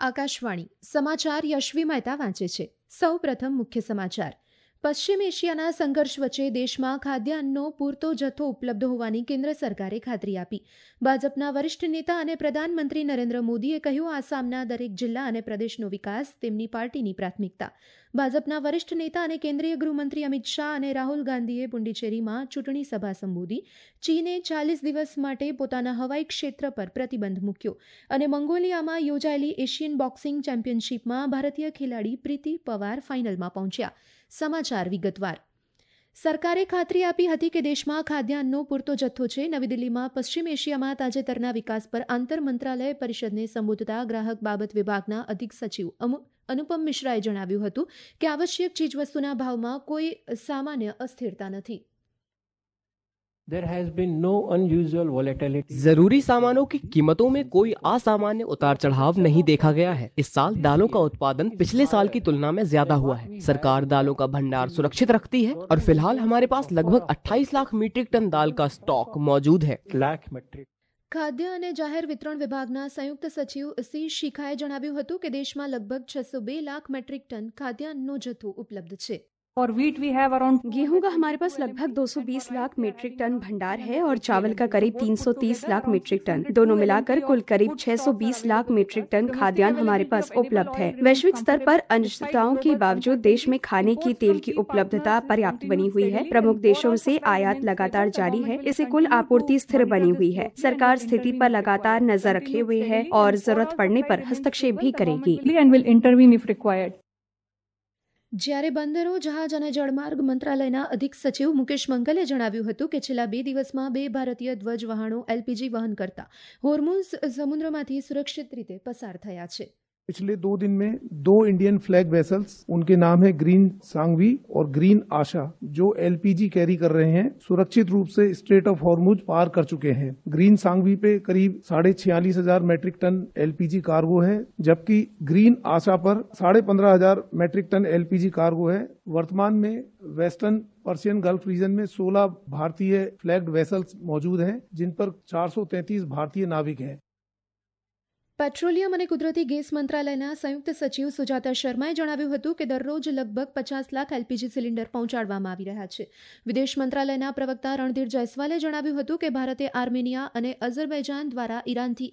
આકાશવાણી સમાચાર યશવી મહેતા વાંચે છે. સૌપ્રથમ મુખ્ય સમાચાર. પશ્ચિમ એશિયાના સંઘર્ષ વચ્ચે દેશમાં ખાદ્યાન્નનો પૂરતો જથ્થો ઉપલબ્ધ હોવાની કેન્દ્ર સરકારે ખાતરી આપી. ભાજપના વરિષ્ઠ નેતા અને પ્રધાનમંત્રી નરેન્દ્ર મોદીએ કહ્યું, આસામના દરેક જિલ્લા અને પ્રદેશનો વિકાસ તેમની પાર્ટીની પ્રાથમિકતા. ભાજપના વરિષ્ઠ નેતા અને કેન્દ્રીય ગૃહમંત્રી અમિત શાહ અને રાહુલ ગાંધીએ પુંડિચેરીમાં ચૂંટણી સભા સંબોધી. ચીને 40 દિવસ માટે પોતાના હવાઈ ક્ષેત્ર પર પ્રતિબંધ મૂક્યો અને મંગોલિયામાં યોજાયેલી એશિયન બોક્સિંગ ચેમ્પિયનશિપમાં ભારતીય ખેલાડી પ્રીતિ પવાર ફાઇનલમાં પહોંચ્યા. સમાચાર વિગતવાર. સરકારે ખાતરી આપી હતી કે દેશમાં ખાદ્યાન્નનો પૂરતો જથ્થો છે. નવી દિલ્હીમાં પશ્ચિમ એશિયામાં તાજેતરના વિકાસ પર આંતર મંત્રાલય પરિષદને સંબોધતા ગ્રાહક બાબત વિભાગના અધિક સચિવ અનુપમ મિશ્રાએ જણાવ્યું હતું કે આવશ્યક ચીજવસ્તુના ભાવમાં કોઈ સામાન્ય અસ્થિરતા નથી. There has been no unusual volatility. जरूरी सामानों की कीमतों में कोई असामान्य उतार चढ़ाव नहीं देखा गया है. इस साल दालों का उत्पादन पिछले साल की तुलना में ज्यादा हुआ है. सरकार दालों का भंडार सुरक्षित रखती है और फिलहाल हमारे पास लगभग 28 लाख मीट्रिक टन दाल का स्टॉक मौजूद है. ખાદ્ય અને જાહેર વિતરણ વિભાગના સંયુક્ત સચિવ સી શિખાએ જણાવ્યું હતું કે દેશમાં લગભગ 602 लाख મેટ્રિક ટન ખાદ્યાન્નનો જથ્થો ઉપલબ્ધ છે. और वीट वी हैव अराउंड गेहूं का हमारे पास लगभग 220 लाख मीट्रिक टन भंडार है और चावल का करीब 330 लाख मीट्रिक टन. दोनों मिलाकर कुल करीब 620 लाख मीट्रिक टन खाद्यान्न हमारे पास उपलब्ध है. वैश्विक स्तर पर अनिश्चितताओं के बावजूद देश में खाने की तेल की उपलब्धता पर्याप्त बनी हुई है. प्रमुख देशों से आयात लगातार जारी है. इससे कुल आपूर्ति स्थिर बनी हुई है. सरकार स्थिति पर लगातार नजर रखे हुए है और जरूरत पड़ने पर हस्तक्षेप भी करेगी. And will intervene if required. જ્યારે બંદરો, જહાજ અને જળમાર્ગ મંત્રાલયના અધિક સચિવ મુકેશ મંગલે જણાવ્યું હતું કે છેલ્લા 2 દિવસમાં 2 ભારતીય ધ્વજ વહાણો એલપીજી વહન કરતા હોર્મુઝ સમુદ્રમાંથી સુરક્ષિત રીતે પસાર થયા છે. पिछले 2 दिन में 2 इंडियन फ्लैग वेसल्स, उनके नाम है ग्रीन सांगवी और ग्रीन आशा, जो एलपीजी कैरी कर रहे हैं, सुरक्षित रूप से स्ट्रेट ऑफ हॉर्मुज पार कर चुके हैं. ग्रीन सांगवी पे करीब 46,500 मैट्रिक टन एलपीजी कार्गो है, जबकि ग्रीन आशा पर 15,500 मैट्रिक टन एलपीजी कार्गो है. वर्तमान में वेस्टर्न पर्शियन गल्फ रीजन में 16 भारतीय फ्लैग्ड वेसल्स मौजूद हैं, जिन पर 433 भारतीय नाविक हैं. પેટ્રોલિયમ અને કુદરતી ગેસ મંત્રાલયના સંયુક્ત સચિવ સુજાતા શર્માએ જણાવ્યું હતું કે દરરોજ લગભગ 50 લાખ એલપીજી સિલિન્ડર પહોંચાડવામાં આવી રહ્યા છે. વિદેશ મંત્રાલયના પ્રવક્તા રણધીર જયસ્વાલે જણાવ્યું હતું કે ભારતે આર્મેનિયા અને અઝરબૈજાન દ્વારા ઈરાનથી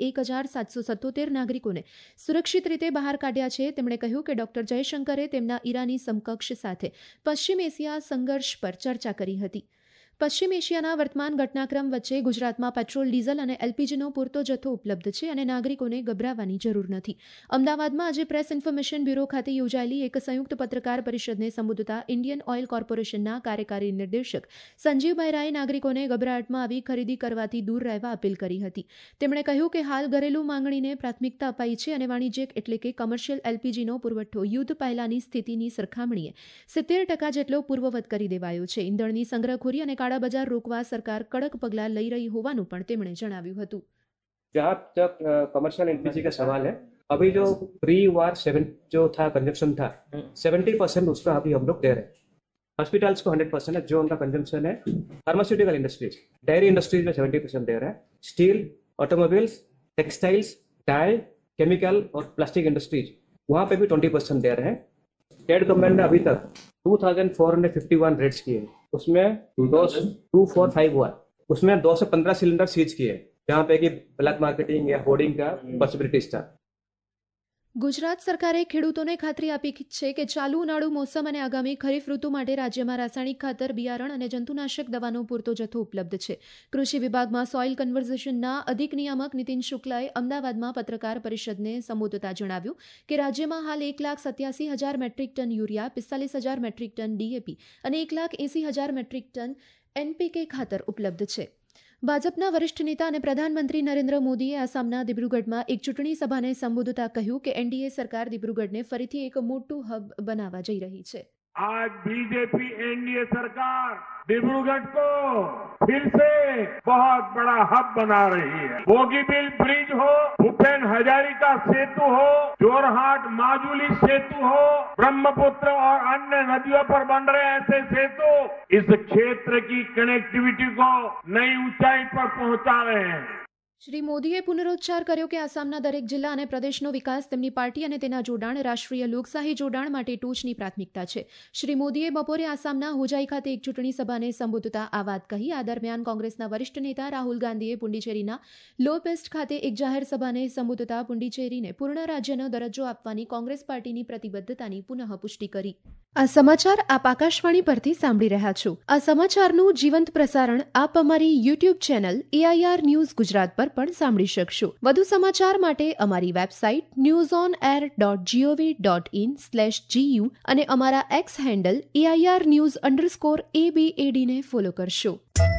1,777 નાગરિકોને સુરક્ષિત રીતે બહાર કાઢ્યા છે. તેમણે કહ્યું કે ડોક્ટર જયશંકરે તેમના ઈરાની સમકક્ષ સાથે પશ્ચિમ એશિયા સંઘર્ષ પર ચર્ચા કરી હતી. પશ્ચિમ એશિયાના વર્તમાન ઘટનાક્રમ વચ્ચે ગુજરાતમાં પેટ્રોલ, ડીઝલ અને એલપીજીનો પૂરતો જથ્થો ઉપલબ્ધ છે અને નાગરિકોને ગભરાવાની જરૂર નથી. અમદાવાદમાં આજે પ્રેસ ઇન્ફોર્મેશન બ્યુરો ખાતે યોજાયેલી એક સંયુક્ત પત્રકાર પરિષદને સંબોધતા ઇન્ડિયન ઓઇલ કોર્પોરેશનના કાર્યકારી નિર્દેશક સંજીવ બહેરાએ નાગરિકોને ગભરાટમાં આવી ખરીદી કરવાથી દૂર રહેવા અપીલ કરી હતી. તેમણે કહ્યું કે હાલ ઘરેલું માંગણીને પ્રાથમિકતા અપાઈ છે અને વાણિજ્યિક એટલે કે કમર્શિયલ એલપીજીનો પુરવઠો યુદ્ધ પહેલાની સ્થિતિની સરખામણીએ 70% જેટલો પૂર્વવત કરી દેવાયો છે. ઈંધણની સંગ્રહખોરી અને बजार रोकवा सरकार कड़क पगला लई रही होवानुं पण तेमणे जणाव्युं हतुं. जहाँ तक कमर्शियल एलपीजी का सवाल है, अभी जो प्री वार जो था कंजम्पशन था 70% उसका अभी हम लोग दे रहे हैं. हॉस्पिटल्स को 100% है जो उनका कंजम्पशन है. फार्मास्यूटिकल इंडस्ट्रीज, डेयरी इंडस्ट्रीज में 70% दे रहे हैं. Steel, automobiles, textiles, tie, chemical और प्लास्टिक इंडस्ट्रीज, वहाँ पे भी 20% दे रहे हैं. स्टेट गवर्नमेंट ने अभी तक 2,451 रेड्स किए, उसमें 245 हुआ, उसमें 215 सिलेंडर सीज किए जहाँ पे कि ब्लैक मार्केटिंग या होर्डिंग का पॉसिबिलिटीज था. ગુજરાત સરકારે ખેડૂતોને ખાતરી આપી છે કે ચાલુ ઉનાળુ મોસમ અને આગામી ખરીફ ઋતુ માટે રાજ્યમાં રાસાયણિક ખાતર, બિયારણ અને જંતુનાશક દવાનો પૂરતો જથ્થો ઉપલબ્ધ છે. કૃષિ વિભાગમાં સોઇલ કન્ઝર્વેશનના અધિક નિયામક નીતિન શુક્લાએ અમદાવાદમાં પત્રકાર પરિષદને સંબોધતા જણાવ્યું કે રાજ્યમાં હાલ 1,87,000 metric ton urea, 45,000 metric ton DAP અને 1,80,000 મેટ્રિક ટન એનપીકે ખાતર ઉપલબ્ધ છે. ભાજપના વરિષ્ઠ નેતા અને પ્રધાનમંત્રી નરેન્દ્ર મોદીએ આસામના દિબ્રુગઢમાં એક ચૂંટણી સભાને સંબોધતા કહ્યું કે એનડીએ સરકાર દિબ્રુગઢને ફરીથી એક મોટું હબ બનાવવા જઈ રહી છે. आज बीजेपी एनडीए सरकार डिब्रूगढ़ को फिर से बहुत बड़ा हब बना रही है. बोगीबिल ब्रिज हो, भूपेन हजारिका सेतु हो, जोरहाट माजुली सेतु हो, ब्रह्मपुत्र और अन्य नदियों पर बन रहे ऐसे सेतु इस क्षेत्र की कनेक्टिविटी को नई ऊंचाई पर पहुंचा रहे हैं. શ્રી મોદીએ પુનરોચ્ચાર કર્યો કે આસામના દરેક જિલ્લા અને પ્રદેશનો વિકાસ તેમની પાર્ટી અને તેના જોડાણ રાષ્ટ્રીય લોકશાહી જોડાણ માટે ટોચની પ્રાથમિકતા છે. શ્રી મોદીએ બપોરે આસામના હોજાઈ ખાતે એક ચૂંટણી સભાને સંબોધતા આ વાત કહી. આ દરમિયાન કોંગ્રેસના વરિષ્ઠ નેતા રાહુલ ગાંધીએ પુડુચેરીના લો પેસ્ટ ખાતે એક જાહેર સભાને સંબોધતા પુડુચેરીને પૂર્ણ રાજ્યનો દરજ્જો આપવાની કોંગ્રેસ પાર્ટીની પ્રતિબદ્ધતાની પુનઃપુષ્ટિ કરી. આ સમાચાર આપ આકાશવાણી પરથી સાંભળી રહ્યા છો. આ સમાચારનું જીવંત પ્રસારણ આપ અમારી YouTube channel AIR news Gujarat પર પણ સાંભળી શકશો. વધુ સમાચાર માટે અમારી વેબસાઇટ newsonair.gov.in/gu અને અમારા એક્સ હેન્ડલ AIR_news_ABAD ને ફોલો કરશો.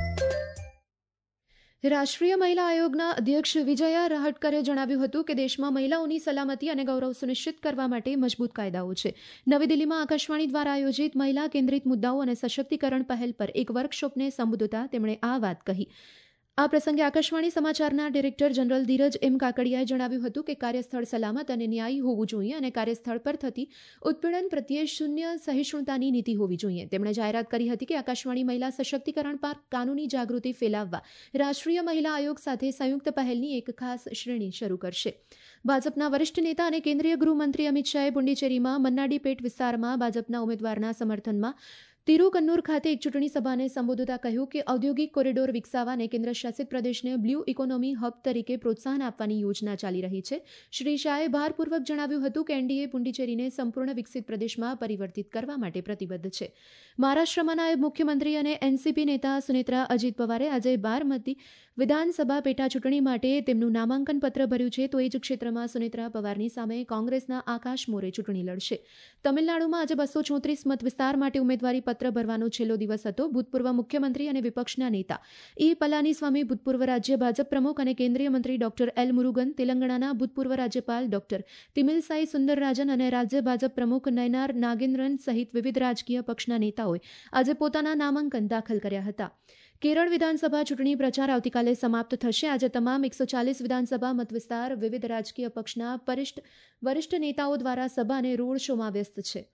રાષ્ટ્રીય મહિલા આયોગના અધ્યક્ષ વિજયા રહાટકરે જણાવ્યું હતું કે દેશમાં મહિલાઓની સલામતી અને ગૌરવ સુનિશ્ચિત કરવા માટે મજબૂત કાયદાઓ છે. નવી દિલ્હીમાં આકાશવાણી દ્વારા આયોજિત મહિલા કેન્દ્રિત મુદ્દાઓ અને સશક્તિકરણ પહેલ પર એક વર્કશોપને સંબોધતા તેમણે આ વાત કહી. આ પ્રસંગે આકાશવાણી સમાચારના ડિરેક્ટર જનરલ ધીરજ એમ કાકડિયાએ જણાવ્યું હતું કે કાર્યસ્થળ સલામત અને ન્યાયી હોવું જોઈએ અને કાર્યસ્થળ પર થતી ઉત્પીડન પ્રત્યે શૂન્ય સહિષ્ણુતાની નીતિ હોવી જોઈએ. તેમણે જાહેરાત કરી હતી કે આકાશવાણી મહિલા સશક્તિકરણ પર કાનૂની જાગૃતિ ફેલાવવા રાષ્ટ્રીય મહિલા આયોગ સાથે સંયુક્ત પહેલની એક ખાસ શ્રેણી શરૂ કરશે. ભાજપના વરિષ્ઠ નેતા અને કેન્દ્રીય ગૃહમંત્રી અમિત શાહે પુડુચેરીમાં મન્નાડીપેટ વિસ્તારમાં ભાજપના ઉમેદવારના સમર્થનમાં તિરુકન્નૂર ખાતે એક ચૂંટણી સભાને સંબોધતા કહ્યું કે ઔદ્યોગિક કોરિડોર વિકસાવવા અને કેન્દ્રશાસિત પ્રદેશને બ્લુ ઇકોનોમી હબ તરીકે પ્રોત્સાહન આપવાની યોજના ચાલી રહી છે. શ્રી શાહે ભારપૂર્વક જણાવ્યું હતું કે એનડીએ પુડુચેરીને સંપૂર્ણ વિકસિત પ્રદેશમાં પરિવર્તિત કરવા માટે પ્રતિબદ્ધ છે. મહારાષ્ટ્રમાં નાયબ મુખ્યમંત્રી અને એનસીપી નેતા સુનેત્રા અજીત પવારે આજે બારમતી વિધાનસભા પેટા ચૂંટણી માટે તેમનું નામાંકન પત્ર ભર્યું છે. તો એ જ ક્ષેત્રમાં સુનેત્રા પવારની સામે કોંગ્રેસના આકાશ મોરે ચૂંટણી લડશે. તમિલનાડુમાં આજે 234 મત વિસ્તાર માટે ઉમેદવારી પત્ર ભરવાનો છેલ્લો દિવસ હતો. ભૂતપૂર્વ મુખ્યમંત્રી અને વિપક્ષના નેતા પલાનીસ્વામી, ભૂતપૂર્વ રાજ્ય ભાજપ પ્રમુખ અને કેન્દ્રીય મંત્રી ડોક્ટર એલ મુરુગન, તેલંગાણાના ભૂતપૂર્વ રાજ્યપાલ ડોક્ટર તિમિલસાઈ સુંદરરાજન અને રાજ્ય ભાજપ પ્રમુખ નયનાર નાગેન્દ્રન સહિત વિવિધ રાજકીય પક્ષના નેતાઓએ આજે પોતાના નામાંકન દાખલ કર્યા હતા. કેરળ વિધાનસભા ચૂંટણી પ્રચાર આવતીકાલે સમાપ્ત થશે. આજે તમામ 140 વિધાનસભા મતવિસ્તાર વિવિધ રાજકીય પક્ષના વરિષ્ઠ નેતાઓ દ્વારા સભા અને રોડ શોમાં વ્યસ્ત છે.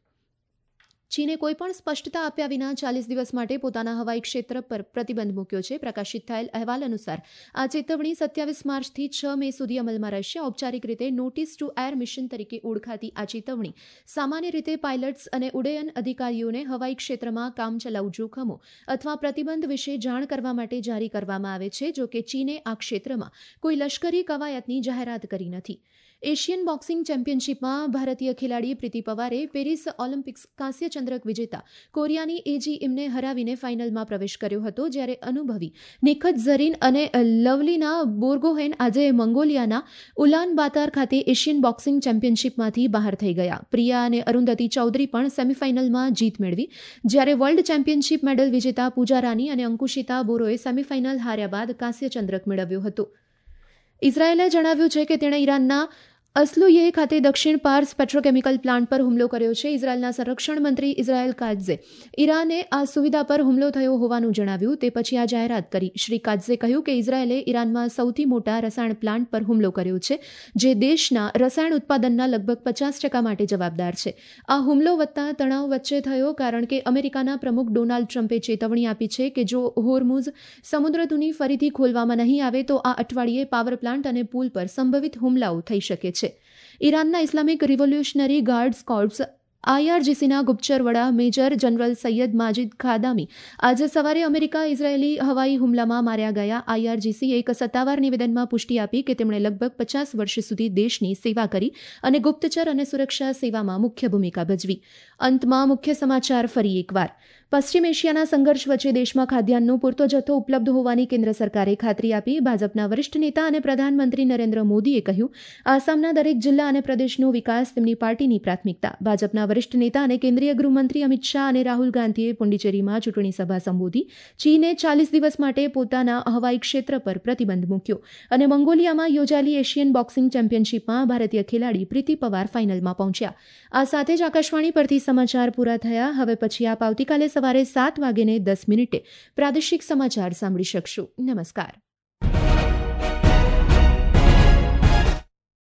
ચીને કોઈપણ સ્પષ્ટતા આપ્યા વિના 40 દિવસ માટે પોતાના હવાઈ ક્ષેત્ર પર પ્રતિબંધ મૂક્યો છે. પ્રકાશિત થયેલ અહેવાલ અનુસાર આ ચેતવણી 27 માર્ચથી 6 મે સુધી અમલમાં રહેશે. ઔપચારિક રીતે નોટિસ ટુ એર મિશન તરીકે ઓળખાતી આ ચેતવણી સામાન્ય રીતે પાયલટ્સ અને ઉડ્ડયન અધિકારીઓને હવાઈ ક્ષેત્રમાં કામચલાઉ જોખમો અથવા પ્રતિબંધ વિશે જાણ કરવા માટે જારી કરવામાં આવે છે. જો કે ચીને આ ક્ષેત્રમાં કોઈ લશ્કરી કવાયતની જાહેરાત કરી નથી. એશિયન બોક્સિંગ ચેમ્પિયનશિપમાં ભારતીય ખેલાડી પ્રીતિ પવારે પેરિસ ઓલિમ્પિક્સ કાંસ્ય ચંદ્રક વિજેતા કોરિયાની એજી ઇમને હરાવીને ફાઇનલમાં પ્રવેશ કર્યો હતો. જ્યારે અનુભવી નિખત ઝરીન અને લવલીના બોર્ગોહેન આજે મંગોલિયાના ઉલાન બાતાર ખાતે એશિયન બોક્સિંગ ચેમ્પિયનશિપમાંથી બહાર થઈ ગયા. પ્રિયા અને અરુંધતી ચૌધરી પણ સેમીફાઇનલમાં જીત મેળવી. જ્યારે વર્લ્ડ ચેમ્પિયનશિપ મેડલ વિજેતા પૂજા રાની અને અંકુશિતા બોરોએ સેમીફાઇનલ હાર્યા બાદ કાંસ્ય ચંદ્રક મેળવ્યો હતો. ઇઝરાયેલે જણાવ્યું છે કે તેણે ઈરાનના અસ્લુયે ખાતે દક્ષિણ પાર્સ પેટ્રોકેમિકલ પ્લાન્ટ પર હુમલો કર્યો છે. ઇઝરાયેલના સંરક્ષણ મંત્રી ઇઝરાયેલ કાટ્ઝે ઈરાને આ સુવિધા પર હુમલો થયો હોવાનું જણાવ્યું. તે પછી આ જાહેરાત કરી. શ્રી કાટ્ઝે કહ્યું કે ઇઝરાયેલે ઈરાનમાં સૌથી મોટા રસાયણ પ્લાન્ટ પર હુમલો કર્યો છે, જે દેશના રસાયણ ઉત્પાદનના લગભગ 50% માટે જવાબદાર છે. આ હુમલો વધતા તણાવ વચ્ચે થયો કારણ કે અમેરિકાના પ્રમુખ ડોનાલ્ડ ટ્રમ્પે ચેતવણી આપી છે કે જો હોર્મુઝ સમુદ્રધુની ફરીથી ખોલવામાં નહીં આવે તો આ અઠવાડિયે પાવર પ્લાન્ટ અને પુલ પર સંભવિત હુમલાઓ થઈ શકે છે. ઈરાનના ઇસ્લામિક રિવોલ્યુશનરી ગાર્ડ્સ કોર્પ્સ IRGCના ગુપ્તચર વડા major general Sayyid Majid Khademi આજે સવારે અમેરિકા ઇઝરાયેલી હવાઈ હુમલામાં માર્યા ગયા. IRGCએ એક સત્તાવાર નિવેદનમાં પુષ્ટિ આપી કે તેમણે લગભગ 50 વર્ષ સુધી દેશની સેવા કરી અને ગુપ્તચર અને સુરક્ષા સેવામાં મુખ્ય ભૂમિકા ભજવી. અંતમાં મુખ્ય સમાચાર ફરી એકવાર. પશ્ચિમ એશિયાના સંઘર્ષ વચ્ચે દેશમાં ખાદ્યાન્નનો પૂરતો જથ્થો ઉપલબ્ધ હોવાની કેન્દ્ર સરકારે ખાતરી આપી. ભાજપના વરિષ્ઠ નેતા અને પ્રધાનમંત્રી નરેન્દ્ર મોદીએ કહ્યું આસામના દરેક જિલ્લા અને પ્રદેશનો વિકાસ તેમની પાર્ટીની પ્રાથમિકતા. ભાજપના વરિષ્ઠ નેતા અને કેન્દ્રીય ગૃહમંત્રી અમિત શાહ અને રાહુલ ગાંધીએ પુડુચેરીમાં ચૂંટણી સભા સંબોધી. ચીને 40 દિવસ માટે પોતાના હવાઈ ક્ષેત્ર પર પ્રતિબંધ મૂક્યો. અને મંગોલિયામાં યોજાયેલી એશિયન બોક્સિંગ ચેમ્પિયનશિપમાં ભારતીય ખેલાડી પ્રીતિ પવાર ફાઇનલમાં પહોંચ્યા. આ સાથે જ આકાશવાણી પરથી સમાચાર પૂરા થયા. હવે પછી આપ આવતીકાલે સવારે 7:10 પ્રાદેશિક સમાચાર સાંભળી શકશો. નમસ્કાર.